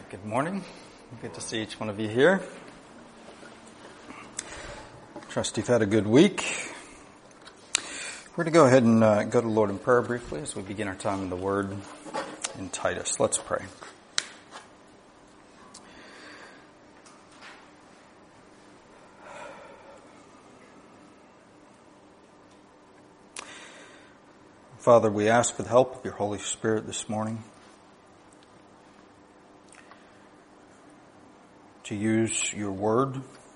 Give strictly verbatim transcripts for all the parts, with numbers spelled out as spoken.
Good morning. Good to see each one of you here. Trust you've had a good week. We're going to go ahead and uh, go to the Lord in prayer briefly as we begin our time in the Word in Titus. Let's pray. Father, we ask for the help of your Holy Spirit this morning to use your word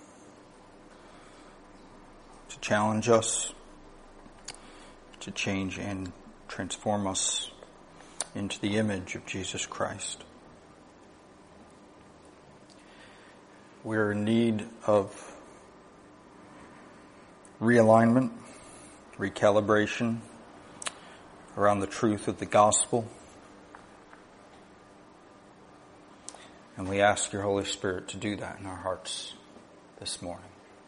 to challenge us, to change and transform us into the image of Jesus Christ. We're in need of realignment, recalibration around the truth of the gospel. And we ask your Holy Spirit to do that in our hearts this morning.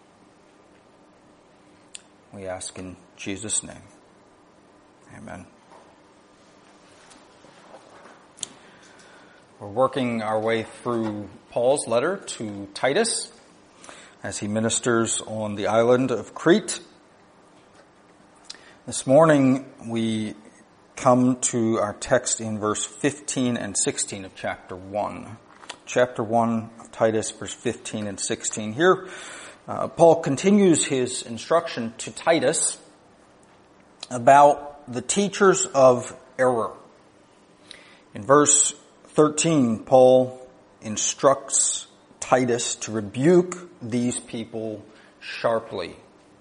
We ask in Jesus' name. Amen. We're working our way through Paul's letter to Titus as he ministers on the island of Crete. This morning we come to our text in verse fifteen and sixteen of chapter one. Chapter one of Titus, verse fifteen and sixteen. Here, uh, Paul continues his instruction to Titus about the teachers of error. In verse thirteen, Paul instructs Titus to rebuke these people sharply.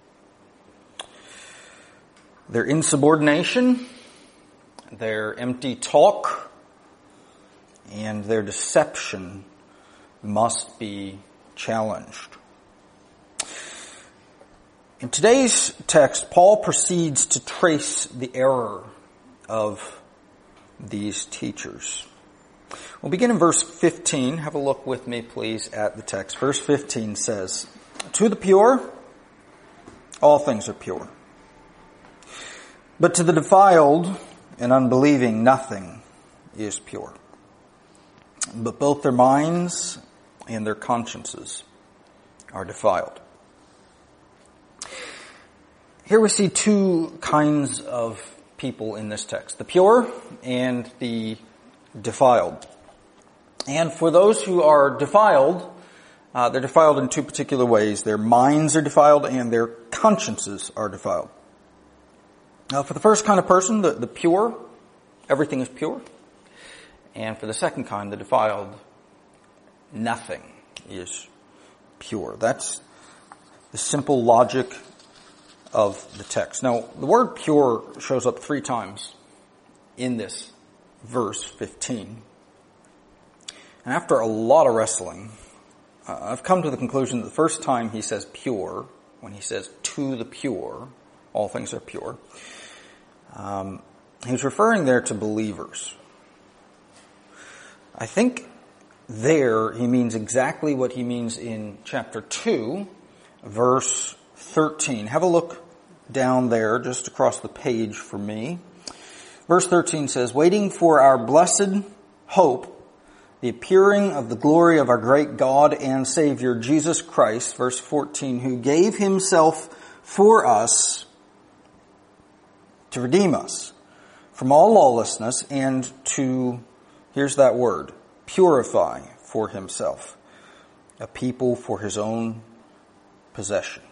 Their insubordination, their empty talk, and their deception must be challenged. In today's text, Paul proceeds to trace the error of these teachers. We'll begin in verse fifteen. Have a look with me, please, at the text. Verse fifteen says, "To the pure, all things are pure. But to the defiled and unbelieving, nothing is pure. But both their minds and their consciences are defiled." Here we see two kinds of people in this text, the pure and the defiled. And for those who are defiled, uh, they're defiled in two particular ways. Their minds are defiled and their consciences are defiled. Now, for the first kind of person, the, the pure, everything is pure. And for the second kind, the defiled, nothing is pure. That's the simple logic of the text. Now, the word pure shows up three times in this verse fifteen. And after a lot of wrestling, uh, I've come to the conclusion that the first time he says pure, when he says to the pure, all things are pure, um, he's referring there to believers. I think there he means exactly what he means in chapter two, verse thirteen. Have a look down there just across the page for me. Verse thirteen says, "Waiting for our blessed hope, the appearing of the glory of our great God and Savior, Jesus Christ," verse fourteen, "who gave himself for us to redeem us from all lawlessness and to," here's that word, "purify for himself a people for his own possession."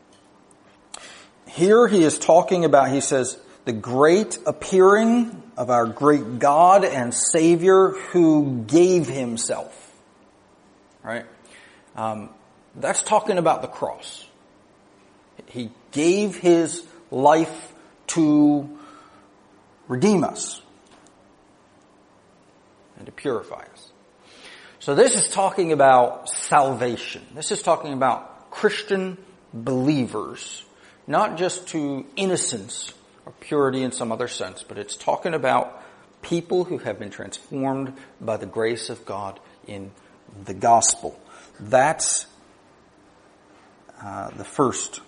Here he is talking about, he says, the great appearing of our great God and Savior who gave himself. Right? Um, that's talking about the cross. He gave his life to redeem us and to purify us. So this is talking about salvation. This is talking about Christian believers, not just to innocence or purity in some other sense, but it's talking about people who have been transformed by the grace of God in the gospel. That's uh, the first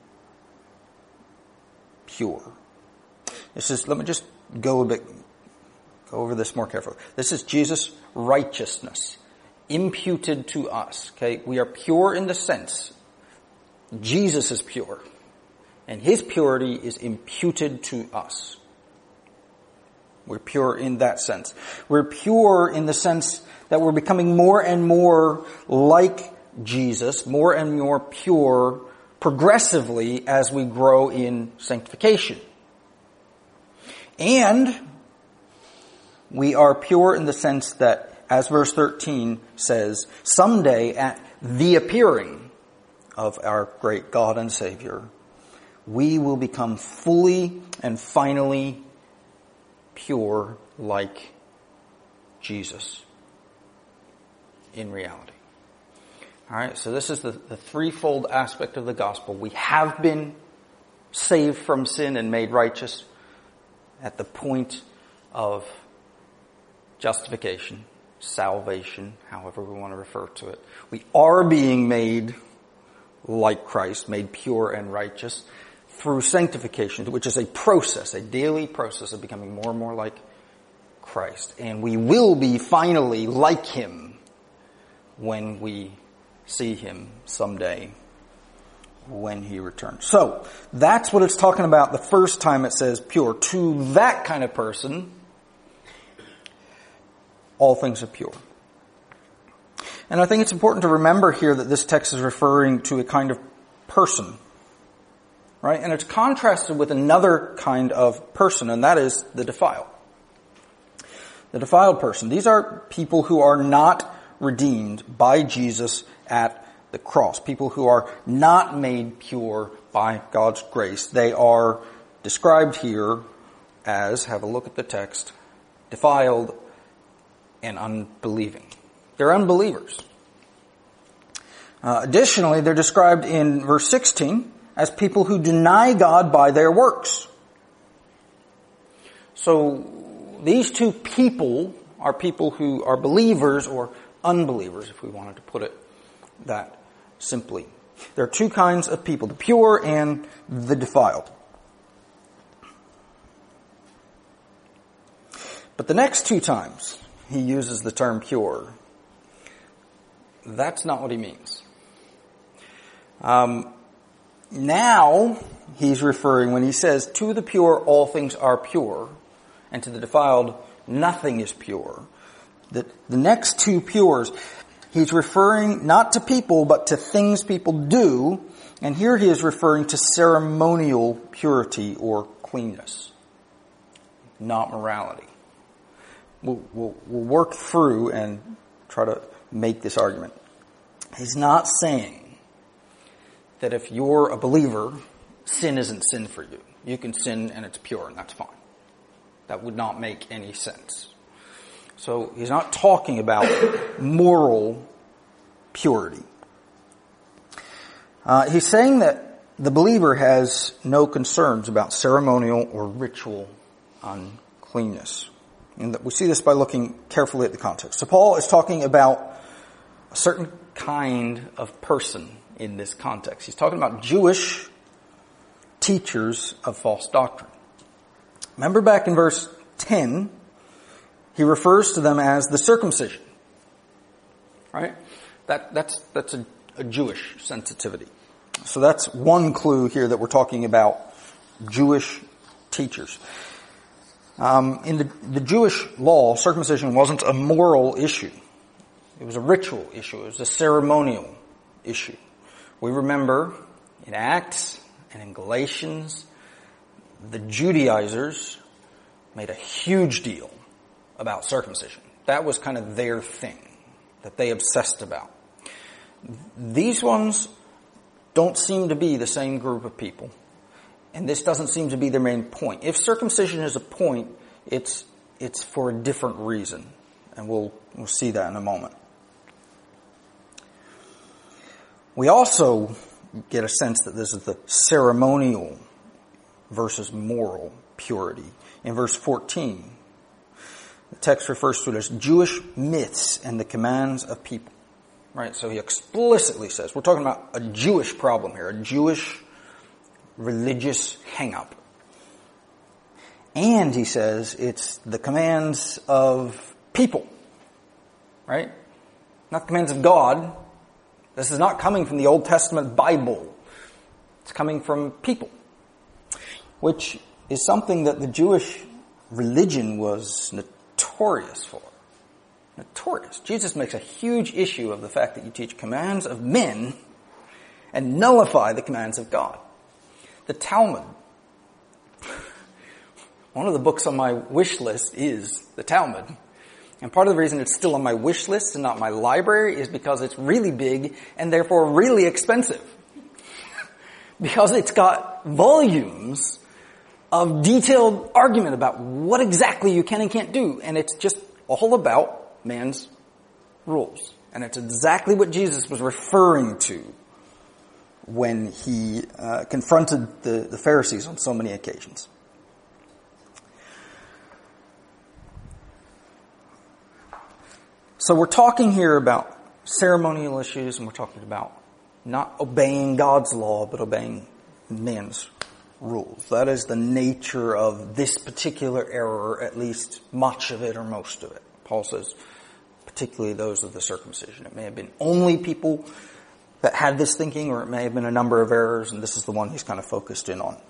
pure. This is, let me just go a bit, go over this more carefully. This is Jesus' righteousness imputed to us. Okay, we are pure in the sense Jesus is pure, and his purity is imputed to us. We're pure in that sense. We're pure in the sense that we're becoming more and more like Jesus, more and more pure progressively as we grow in sanctification. And we are pure in the sense that, as verse thirteen says, someday at the appearing of our great God and Savior, we will become fully and finally pure like Jesus in reality. All right, so this is the, the threefold aspect of the gospel. We have been saved from sin and made righteous at the point of justification, salvation, however we want to refer to it. We are being made like Christ, made pure and righteous through sanctification, which is a process, a daily process of becoming more and more like Christ. And we will be finally like him when we see him someday when he returns. So, that's what it's talking about the first time it says pure. To that kind of person, all things are pure. And I think it's important to remember here that this text is referring to a kind of person. Right? And it's contrasted with another kind of person, and that is the defiled. The defiled person. These are people who are not redeemed by Jesus at the cross. People who are not made pure by God's grace. They are described here as, have a look at the text, defiled and unbelieving. They're unbelievers. Uh, additionally, they're described in verse sixteen as people who deny God by their works. So these two people are people who are believers or unbelievers, if we wanted to put it that simply. There are two kinds of people, the pure and the defiled. But the next two times he uses the term pure, that's not what he means. Um, now, he's referring, when he says, to the pure all things are pure, and to the defiled nothing is pure. The, the next two pures, he's referring not to people, but to things people do, and here he is referring to ceremonial purity or cleanness, not morality. We'll, we'll, we'll work through and try to make this argument. He's not saying that if you're a believer, sin isn't sin for you. You can sin and it's pure and that's fine. That would not make any sense. So he's not talking about moral purity. Uh, he's saying that the believer has no concerns about ceremonial or ritual uncleanness. And we see this by looking carefully at the context. So Paul is talking about a certain kind of person in this context. He's talking about Jewish teachers of false doctrine. Remember back in verse ten, he refers to them as the circumcision. Right? That, that's, that's a, a Jewish sensitivity. So that's one clue here that we're talking about Jewish teachers. Um, in the, the Jewish law, circumcision wasn't a moral issue. It was a ritual issue. It was a ceremonial issue. We remember in Acts and in Galatians, the Judaizers made a huge deal about circumcision. That was kind of their thing that they obsessed about. These ones don't seem to be the same group of people. And this doesn't seem to be their main point. If circumcision is a point, it's it's for a different reason. And we'll we'll see that in a moment. We also get a sense that this is the ceremonial versus moral purity. In verse fourteen, the text refers to it as Jewish myths and the commands of people. Right? So he explicitly says, we're talking about a Jewish problem here, a Jewish religious hang-up. And he says it's the commands of people. Right? not the commands of God. This is not coming from the Old Testament Bible. It's coming from people, which is something that the Jewish religion was notorious for. Notorious. Jesus makes a huge issue of the fact that you teach commands of men and nullify the commands of God. The Talmud. One of the books on my wish list is the Talmud. And part of the reason it's still on my wish list and not my library is because it's really big and therefore really expensive. Because it's got volumes of detailed argument about what exactly you can and can't do. And it's just all about man's rules. And it's exactly what Jesus was referring to when he uh, confronted the, the Pharisees on so many occasions. So we're talking here about ceremonial issues, and we're talking about not obeying God's law, but obeying man's rules. That is the nature of this particular error, at least much of it or most of it. Paul says, particularly those of the circumcision. It may have been only people that had this thinking, or it may have been a number of errors, and this is the one he's kind of focused in on.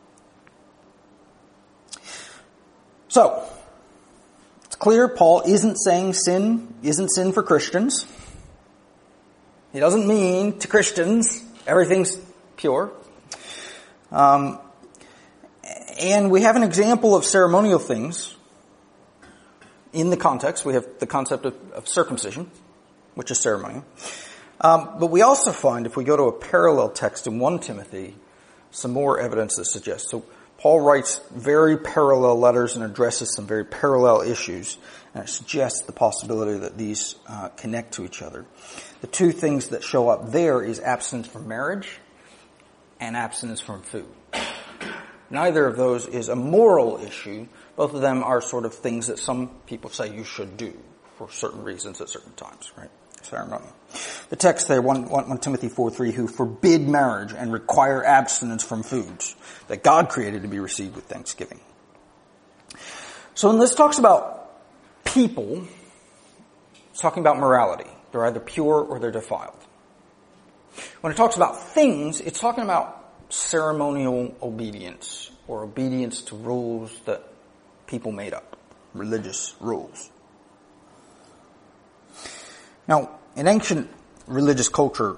So, it's clear Paul isn't saying sin isn't sin for Christians. He doesn't mean to Christians everything's pure. Um, and we have an example of ceremonial things in the context. We have the concept of, of circumcision, which is ceremonial. Um, but we also find, if we go to a parallel text in First Timothy, some more evidence that suggests. So Paul writes very parallel letters and addresses some very parallel issues, and it suggests the possibility that these uh, connect to each other. The two things that show up there is abstinence from marriage and abstinence from food. Neither of those is a moral issue. Both of them are sort of things that some people say you should do for certain reasons at certain times, right? Ceremony. The text there, First Timothy four three, who forbid marriage and require abstinence from foods that God created to be received with thanksgiving. So when this talks about people, it's talking about morality. They're either pure or they're defiled. When it talks about things, it's talking about ceremonial obedience or obedience to rules that people made up, religious rules. Now, in ancient religious culture,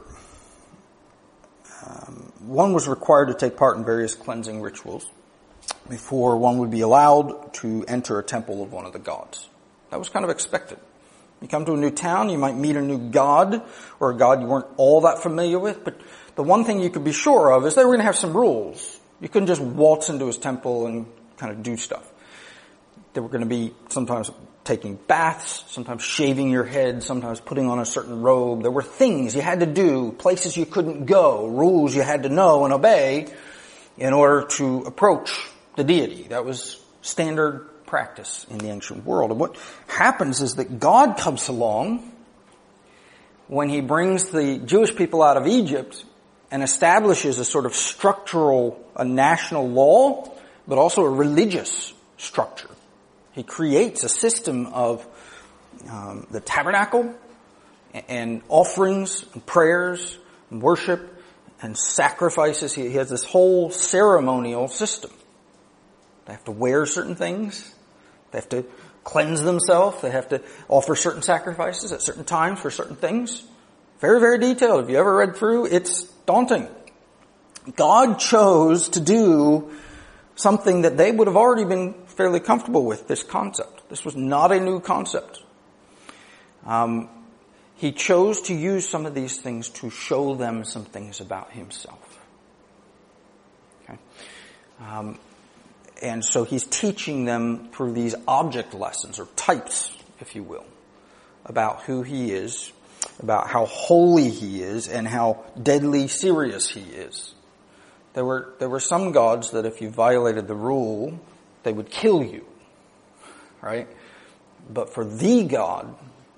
um, one was required to take part in various cleansing rituals before one would be allowed to enter a temple of one of the gods. That was kind of expected. You come to a new town, you might meet a new god, or a god you weren't all that familiar with, but the one thing you could be sure of is they were going to have some rules. You couldn't just waltz into his temple and kind of do stuff. They were going to be sometimes taking baths, sometimes shaving your head, sometimes putting on a certain robe. There were things you had to do, places you couldn't go, rules you had to know and obey in order to approach the deity. That was standard practice in the ancient world. And what happens is that God comes along when he brings the Jewish people out of Egypt and establishes a sort of structural, a national law, but also a religious structure. He creates a system of um, the tabernacle and offerings and prayers and worship and sacrifices. He has this whole ceremonial system. They have to wear certain things. They have to cleanse themselves. They have to offer certain sacrifices at certain times for certain things. Very, very detailed. If you ever read through, it's daunting. God chose to do something that they would have already been fairly comfortable with, this concept. This was not a new concept. Um, he chose to use some of these things to show them some things about himself. Okay? Um, and so he's teaching them through these object lessons, or types, if you will, about who he is, about how holy he is, and how deadly serious he is. There were, there were some gods that if you violated the rule, they would kill you, right? But for the God,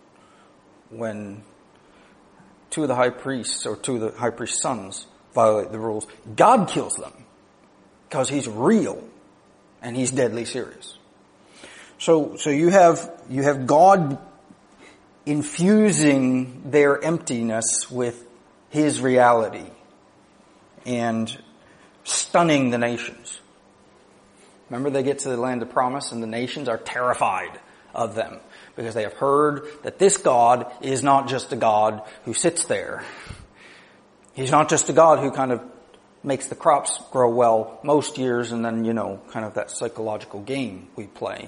when two of the high priests or two of the high priest's sons violate the rules, God kills them because he's real and he's deadly serious. So, so you have, you have God infusing their emptiness with his reality and stunning the nations. Remember, they get to the land of promise and the nations are terrified of them because they have heard that this God is not just a God who sits there. He's not just a God who kind of makes the crops grow well most years and then, you know, kind of that psychological game we play.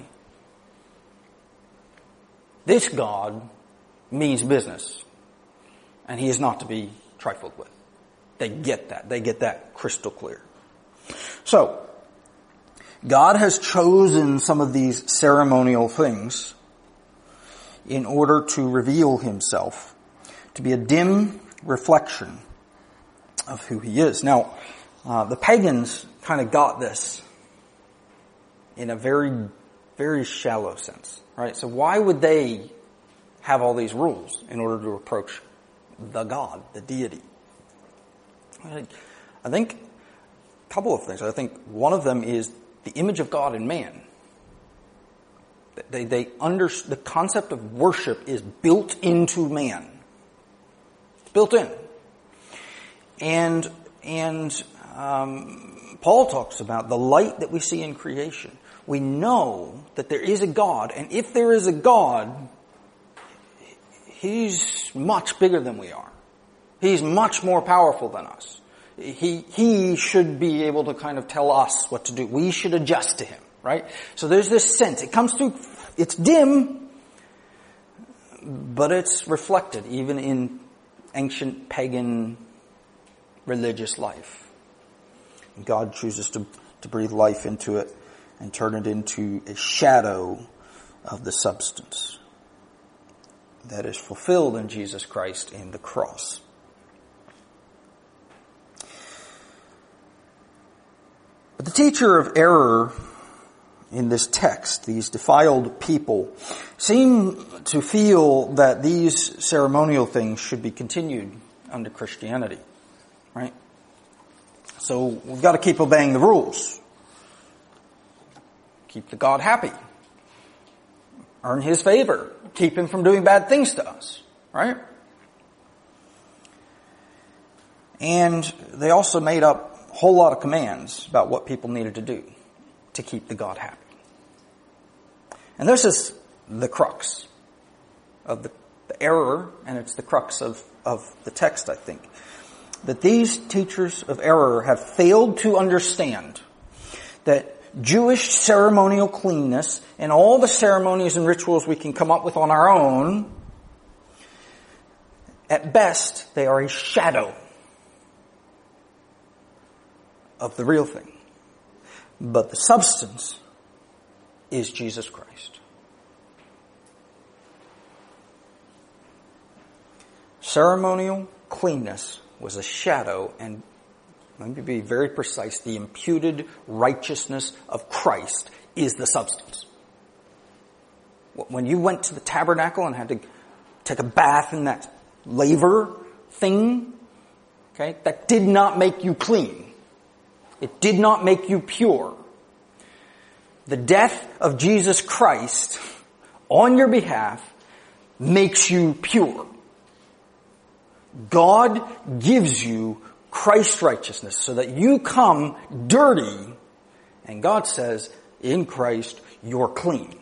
This God means business, and he is not to be trifled with. They get that. They get that crystal clear. So, God has chosen some of these ceremonial things in order to reveal himself to be a dim reflection of who he is. Now, uh, the pagans kind of got this in a very, very shallow sense, right? So why would they have all these rules in order to approach the God, the deity? I think a couple of things. I think one of them is the image of God in man. They, they under, the concept of worship is built into man. It's built in. And, and, um, Paul talks about the light that we see in creation. We know that there is a God, and if there is a God, he's much bigger than we are. He's much more powerful than us. He, he should be able to kind of tell us what to do. We should adjust to him, right? So there's this sense. It comes through, it's dim, but it's reflected even in ancient pagan religious life. God chooses to, to breathe life into it and turn it into a shadow of the substance that is fulfilled in Jesus Christ in the cross. But the teacher of error in this text, these defiled people, seem to feel that these ceremonial things should be continued under Christianity, right? So we've got to keep obeying the rules. Keep the God happy. Earn his favor. Keep him from doing bad things to us, right? And they also made up a whole lot of commands about what people needed to do to keep the God happy. And this is the crux of the, the error, and it's the crux of, of the text, I think. That these teachers of error have failed to understand that Jewish ceremonial cleanness and all the ceremonies and rituals we can come up with on our own, at best, they are a shadow of the real thing. But the substance is Jesus Christ. Ceremonial cleanness was a shadow, and let me be very precise, the imputed righteousness of Christ is the substance. When you went to the tabernacle and had to take a bath in that laver thing, okay, that did not make you clean. It did not make you pure. The death of Jesus Christ on your behalf makes you pure. God gives you Christ's righteousness so that you come dirty, and God says, in Christ, you're clean.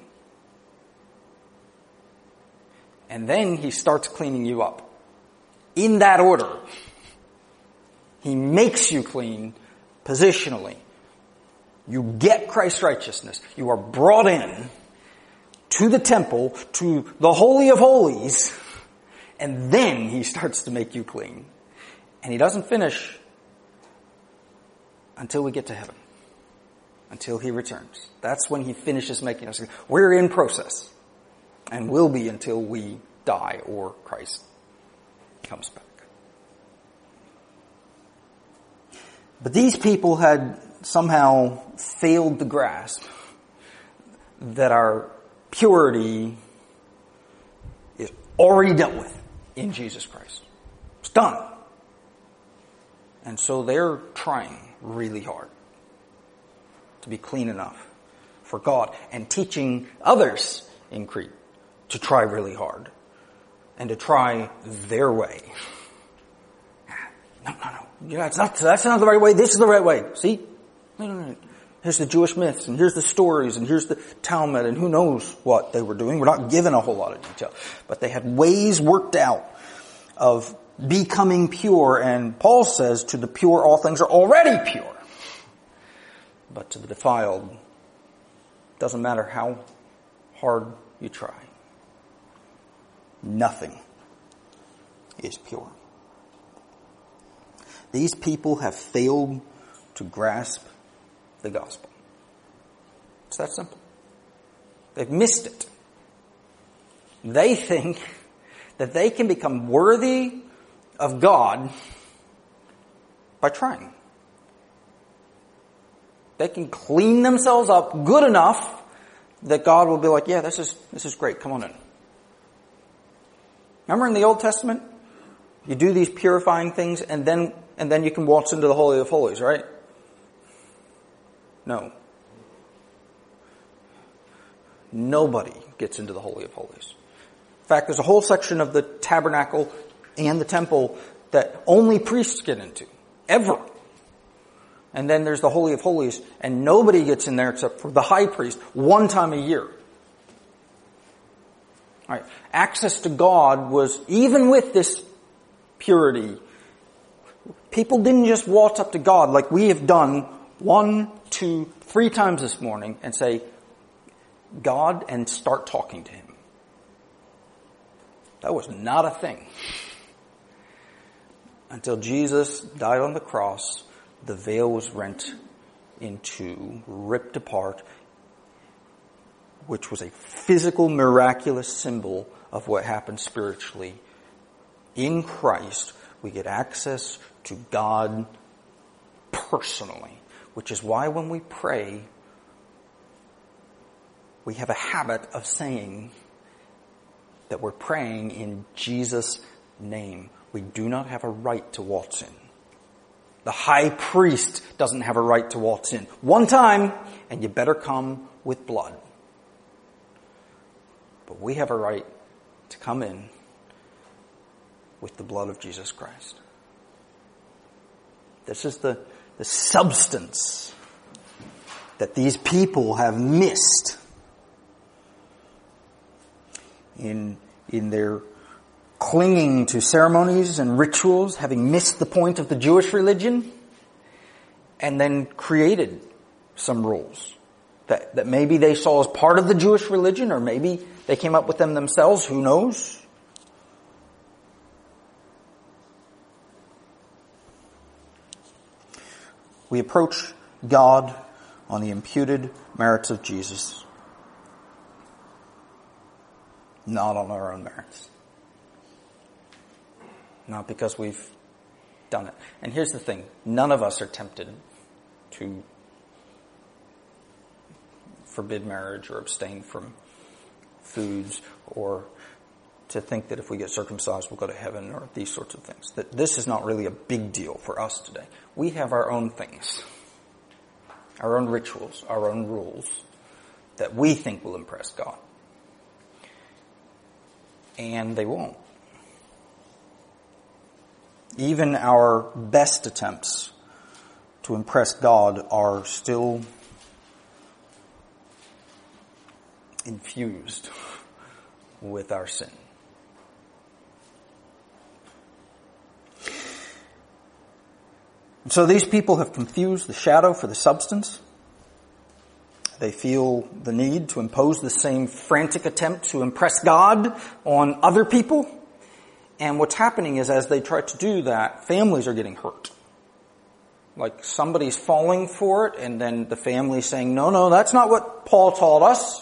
And then he starts cleaning you up. In that order. He makes you clean positionally. You get Christ's righteousness. You are brought in to the temple, to the Holy of Holies, and then he starts to make you clean. And he doesn't finish until we get to heaven. Until he returns. That's when he finishes making us clean. We're in process. And will be until we die or Christ comes back. But these people had somehow failed to grasp that our purity is already dealt with in Jesus Christ. It's done. And so they're trying really hard to be clean enough for God and teaching others in Crete to try really hard and to try their way. No, no, no. You know, it's not, that's not the right way. This is the right way. See? No, no, no. Here's the Jewish myths, and here's the stories, and here's the Talmud, and who knows what they were doing. We're not given a whole lot of detail. But they had ways worked out of becoming pure, and Paul says, to the pure all things are already pure. But to the defiled, doesn't matter how hard you try. Nothing is pure. These people have failed to grasp the gospel. It's that simple. They've missed it. They think that they can become worthy of God by trying. They can clean themselves up good enough that God will be like, yeah, this is this is great, come on in. Remember in the Old Testament? You do these purifying things and then and then you can waltz into the Holy of Holies, right? No. Nobody gets into the Holy of Holies. In fact, there's a whole section of the tabernacle and the temple that only priests get into. Ever. And then there's the Holy of Holies, and nobody gets in there except for the high priest one time a year. All right. Access to God was, even with this purity, people didn't just waltz up to God like we have done one, two, three times this morning and say, God, and start talking to him. That was not a thing. Until Jesus died on the cross, the veil was rent in two, ripped apart, which was a physical, miraculous symbol of what happened spiritually. In Christ, we get access to God personally, which is why when we pray, we have a habit of saying that we're praying in Jesus' name. We do not have a right to waltz in. The high priest doesn't have a right to waltz in. One time, and you better come with blood. But we have a right to come in with the blood of Jesus Christ. This is the, the substance that these people have missed in, in their clinging to ceremonies and rituals, having missed the point of the Jewish religion, and then created some rules that, that maybe they saw as part of the Jewish religion, or maybe they came up with them themselves, who knows? We approach God on the imputed merits of Jesus, not on our own merits. Not because we've done it. And here's the thing. None of us are tempted to forbid marriage or abstain from foods or to think that if we get circumcised we'll go to heaven or these sorts of things. That this is not really a big deal for us today. We have our own things. Our own rituals, our own rules that we think will impress God. And they won't. Even our best attempts to impress God are still infused with our sin. So these people have confused the shadow for the substance. They feel the need to impose the same frantic attempt to impress God on other people. And what's happening is as they try to do that, families are getting hurt. Like somebody's falling for it, and then the family's saying, no, no, that's not what Paul taught us.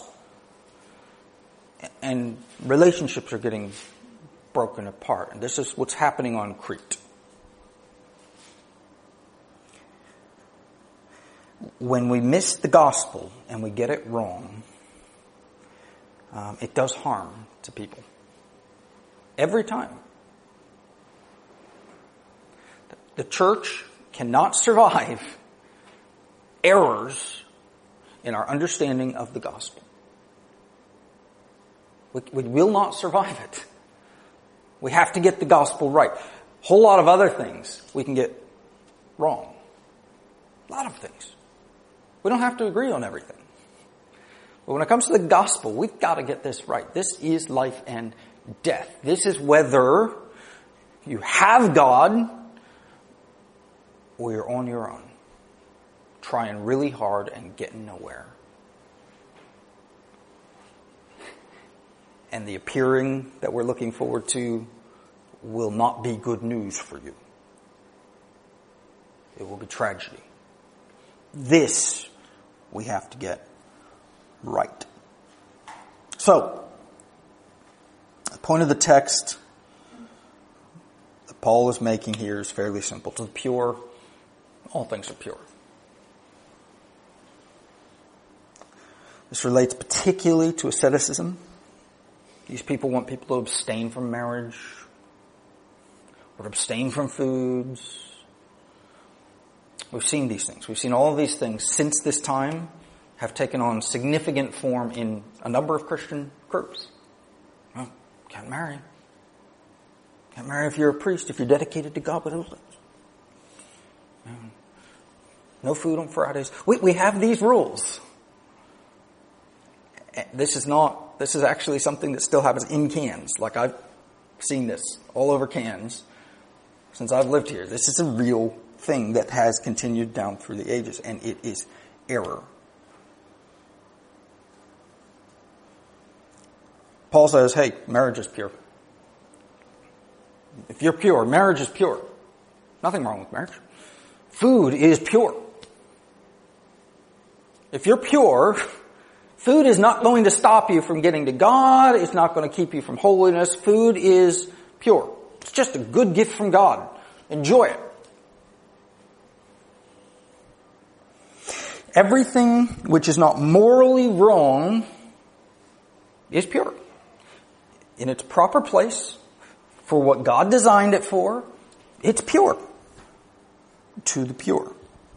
And relationships are getting broken apart. And this is what's happening on Crete. When we miss the gospel and we get it wrong, um, it does harm to people. Every time. The church cannot survive errors in our understanding of the gospel. We, we will not survive it. We have to get the gospel right. A whole lot of other things we can get wrong. A lot of things. We don't have to agree on everything. But when it comes to the gospel, we've got to get this right. This is life and death. This is whether you have God or you're on your own, trying really hard and getting nowhere. And the appearing that we're looking forward to will not be good news for you. It will be tragedy. This we have to get right. So, the point of the text that Paul is making here is fairly simple. To the pure, all things are pure. This relates particularly to asceticism. These people want people to abstain from marriage, or to abstain from foods. We've seen these things. We've seen all of these things since this time have taken on significant form in a number of Christian groups. Well, can't marry. Can't marry if you're a priest, if you're dedicated to God. But no food on Fridays. We, we have these rules. This is not, this is actually something that still happens in Cairns. Like I've seen this all over Cairns since I've lived here. This is a real thing that has continued down through the ages, and it is error. Paul says, hey, marriage is pure. If you're pure, marriage is pure. Nothing wrong with marriage. Food is pure. If you're pure, food is not going to stop you from getting to God. It's not going to keep you from holiness. Food is pure. It's just a good gift from God. Enjoy it. Everything which is not morally wrong is pure. In its proper place, for what God designed it for, it's pure. To the pure.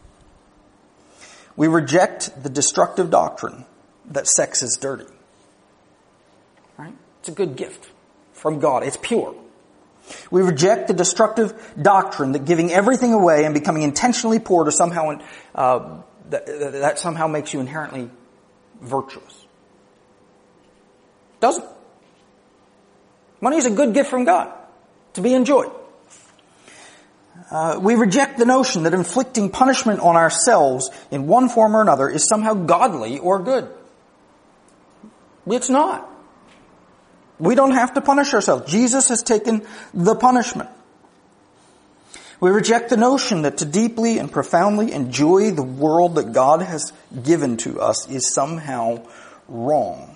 We reject the destructive doctrine that sex is dirty. Right? It's a good gift from God. It's pure. We reject the destructive doctrine that giving everything away and becoming intentionally poor to somehow uh, that, that somehow makes you inherently virtuous. Doesn't. Money is a good gift from God to be enjoyed. Uh, we reject the notion that inflicting punishment on ourselves in one form or another is somehow godly or good. It's not. We don't have to punish ourselves. Jesus has taken the punishment. We reject the notion that to deeply and profoundly enjoy the world that God has given to us is somehow wrong.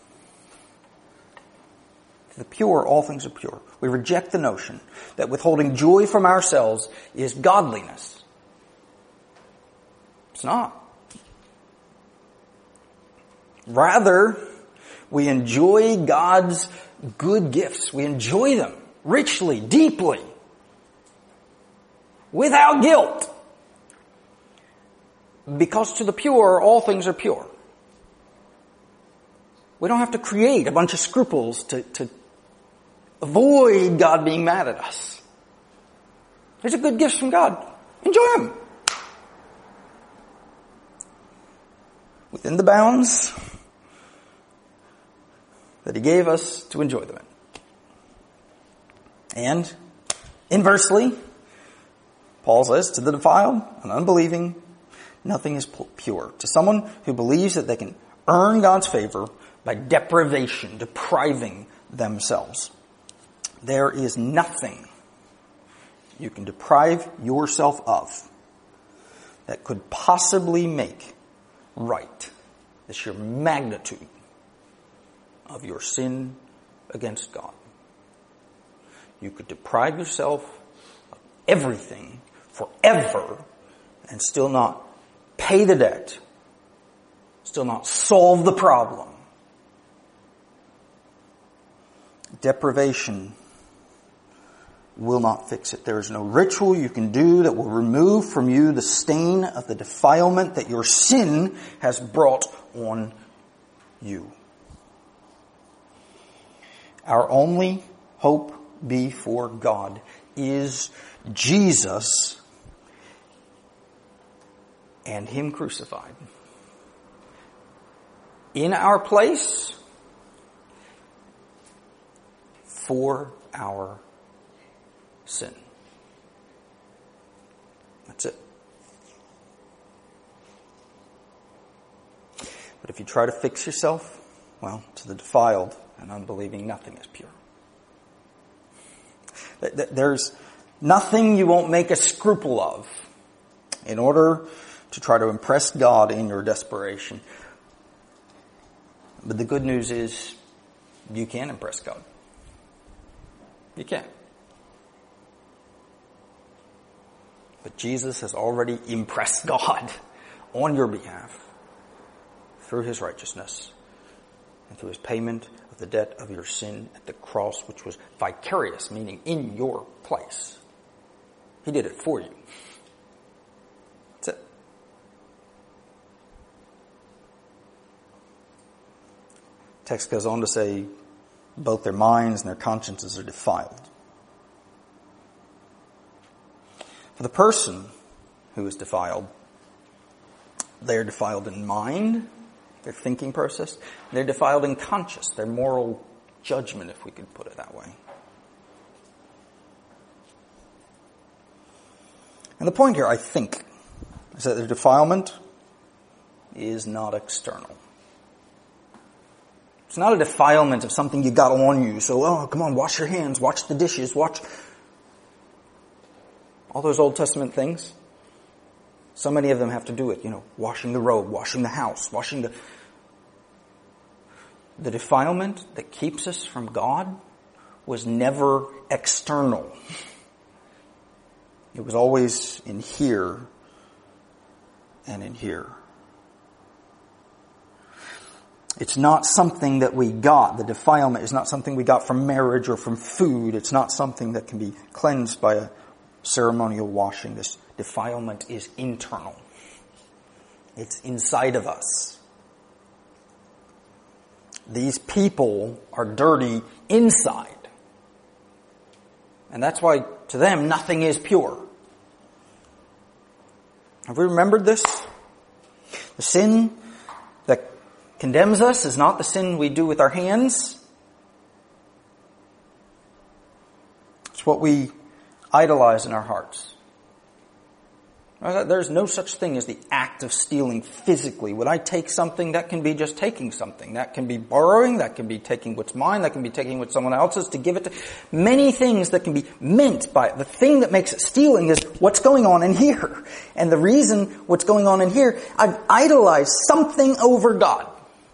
To the pure, all things are pure. We reject the notion that withholding joy from ourselves is godliness. It's not. Rather, we enjoy God's good gifts. We enjoy them richly, deeply, without guilt. Because to the pure, all things are pure. We don't have to create a bunch of scruples to, to avoid God being mad at us. These are good gifts from God. Enjoy them. Within the bounds that He gave us to enjoy them in. And, inversely, Paul says, to the defiled and unbelieving, nothing is pure. To someone who believes that they can earn God's favor by deprivation, depriving themselves. There is nothing you can deprive yourself of that could possibly make right the sheer magnitude of your sin against God. You could deprive yourself of everything forever and still not pay the debt, still not solve the problem. Deprivation will not fix it. There is no ritual you can do that will remove from you the stain of the defilement that your sin has brought on you. Our only hope before God is Jesus and Him crucified. In our place, for our sin. That's it. But if you try to fix yourself, well, to the defiled and unbelieving, nothing is pure. There's nothing you won't make a scruple of in order to try to impress God in your desperation. But the good news is you can impress God. You can. But Jesus has already impressed God on your behalf through His righteousness and through His payment of the debt of your sin at the cross, which was vicarious, meaning in your place. He did it for you. That's it. Text goes on to say, both their minds and their consciences are defiled. For the person who is defiled, they are defiled in mind, their thinking process. They're defiled in conscience, their moral judgment, if we could put it that way. And the point here, I think, is that the defilement is not external. It's not a defilement of something you got on you. So, oh, come on, wash your hands, wash the dishes, watch all those Old Testament things. So many of them have to do it, you know, washing the robe, washing the house, washing the... The defilement that keeps us from God was never external. It was always in here and in here. It's not something that we got. The defilement is not something we got from marriage or from food. It's not something that can be cleansed by a ceremonial washing. This defilement is internal. It's inside of us. These people are dirty inside. And that's why to them nothing is pure. Have we remembered this? The sin that condemns us is not the sin we do with our hands. It's what we idolize in our hearts. There's no such thing as the act of stealing physically. Would I take something? That can be just taking something. That can be borrowing. That can be taking what's mine. That can be taking what someone else's to give it to. Many things that can be meant by it. The thing that makes it stealing is what's going on in here. And the reason what's going on in here, I've idolized something over God.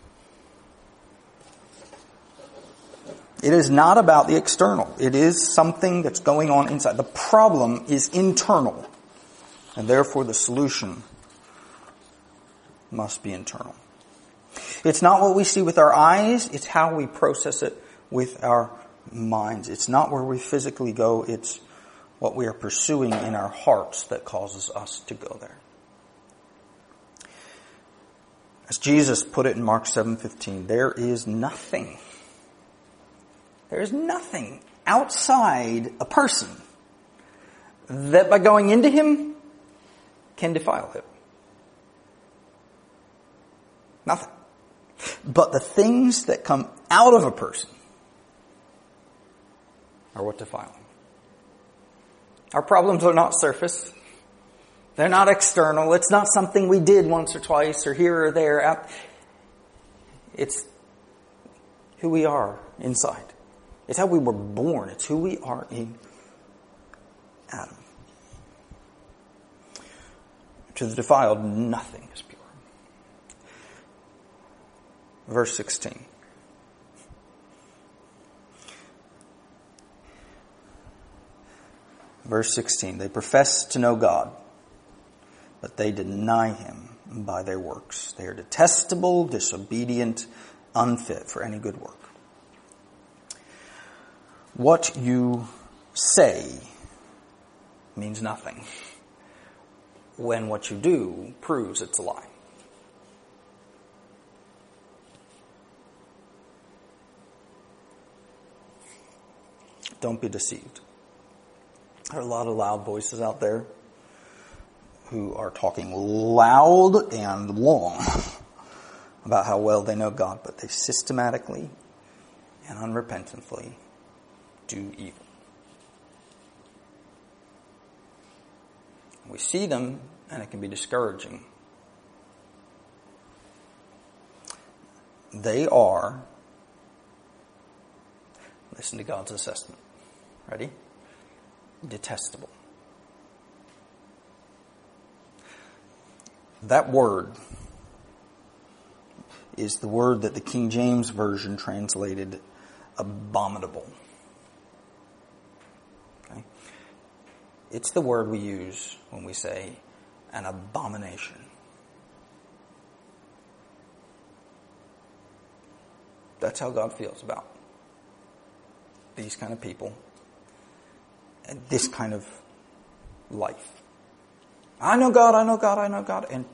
It is not about the external. It is something that's going on inside. The problem is internal. And therefore the solution must be internal. It's not what we see with our eyes, it's how we process it with our minds. It's not where we physically go, it's what we are pursuing in our hearts that causes us to go there. As Jesus put it in Mark seven fifteen, there is nothing, there is nothing outside a person that by going into him can defile him. Nothing. But the things that come out of a person are what defile him. Our problems are not surface. They're not external. It's not something we did once or twice or here or there. It's who we are inside. It's how we were born. It's who we are in Adam. To the defiled, nothing is pure. Verse sixteen. Verse sixteen. They profess to know God, but they deny Him by their works. They are detestable, disobedient, unfit for any good work. What you say means nothing when what you do proves it's a lie. Don't be deceived. There are a lot of loud voices out there who are talking loud and long about how well they know God, but they systematically and unrepentantly do evil. We see them, and it can be discouraging. They are, listen to God's assessment. Ready? Detestable. That word is the word that the King James Version translated abominable. Okay? It's the word we use when we say an abomination. That's how God feels about these kind of people and this kind of life. I know God, I know God, I know God, and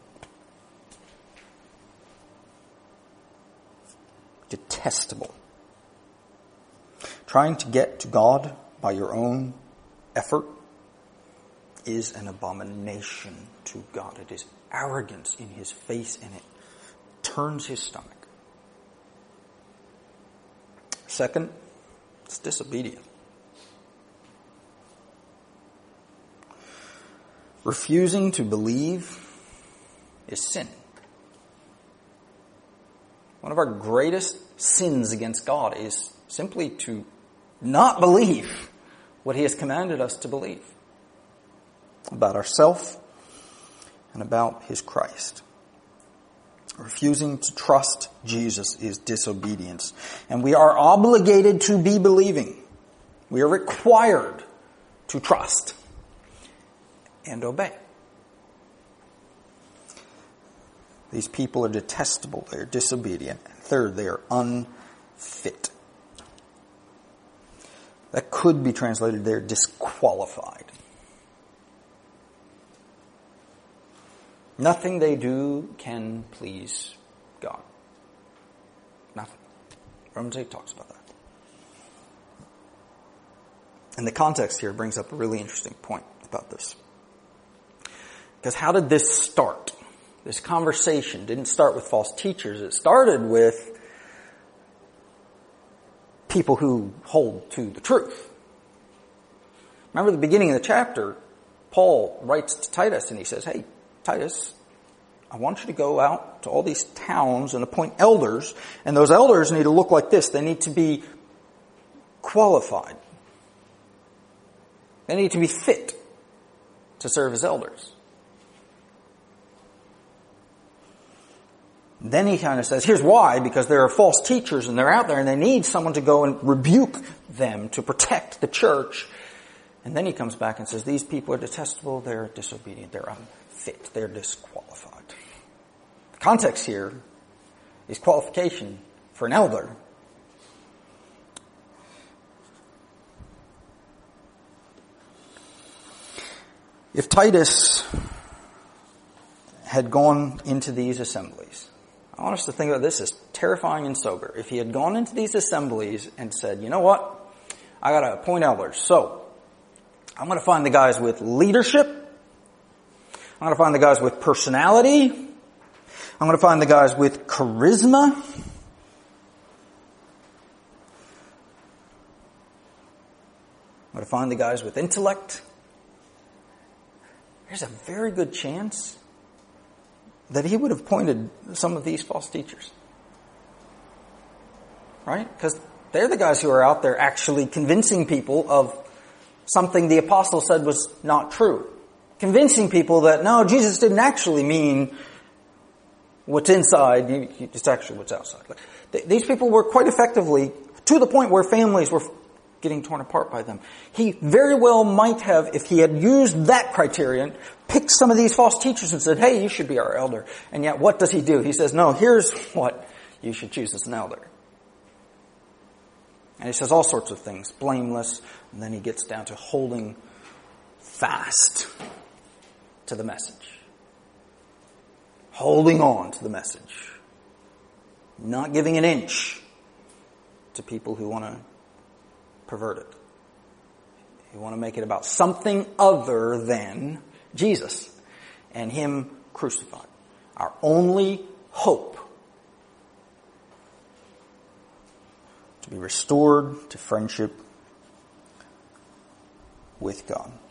detestable. Trying to get to God by your own effort is an abomination to God. It is arrogance in His face, and it turns His stomach. Second, it's disobedient. Refusing to believe is sin. One of our greatest sins against God is simply to not believe what He has commanded us to believe about ourselves and about His Christ. Refusing to trust Jesus is disobedience. And we are obligated to be believing. We are required to trust and obey. These people are detestable. They are disobedient. And third, they are unfit. That could be translated, they're disqualified. Nothing they do can please God. Nothing. Romans eight talks about that. And the context here brings up a really interesting point about this. Because how did this start? This conversation didn't start with false teachers. It started with people who hold to the truth. Remember the beginning of the chapter, Paul writes to Titus and he says, hey, Titus, I want you to go out to all these towns and appoint elders, and those elders need to look like this. They need to be qualified. They need to be fit to serve as elders. Then he kind of says, here's why, because there are false teachers and they're out there and they need someone to go and rebuke them to protect the church. And then he comes back and says, these people are detestable, they're disobedient, they're unfit, they're disqualified. The context here is qualification for an elder. If Titus had gone into these assemblies, I want us to think about this as terrifying and sober. If he had gone into these assemblies and said, you know what, I got to appoint elders, so I'm going to find the guys with leadership. I'm going to find the guys with personality. I'm going to find the guys with charisma. I'm going to find the guys with intellect. There's a very good chance that he would have appointed some of these false teachers. Right? Because they're the guys who are out there actually convincing people of something the apostle said was not true. Convincing people that, no, Jesus didn't actually mean what's inside, it's actually what's outside. These people were quite effectively, to the point where families were getting torn apart by them. He very well might have, if he had used that criterion, picked some of these false teachers and said, hey, you should be our elder. And yet what does he do? He says, no, here's what you should choose as an elder. And he says all sorts of things, blameless, and then he gets down to holding fast to the message. Holding on to the message. Not giving an inch to people who want to pervert it. We want to make it about something other than Jesus and Him crucified. Our only hope to be restored to friendship with God.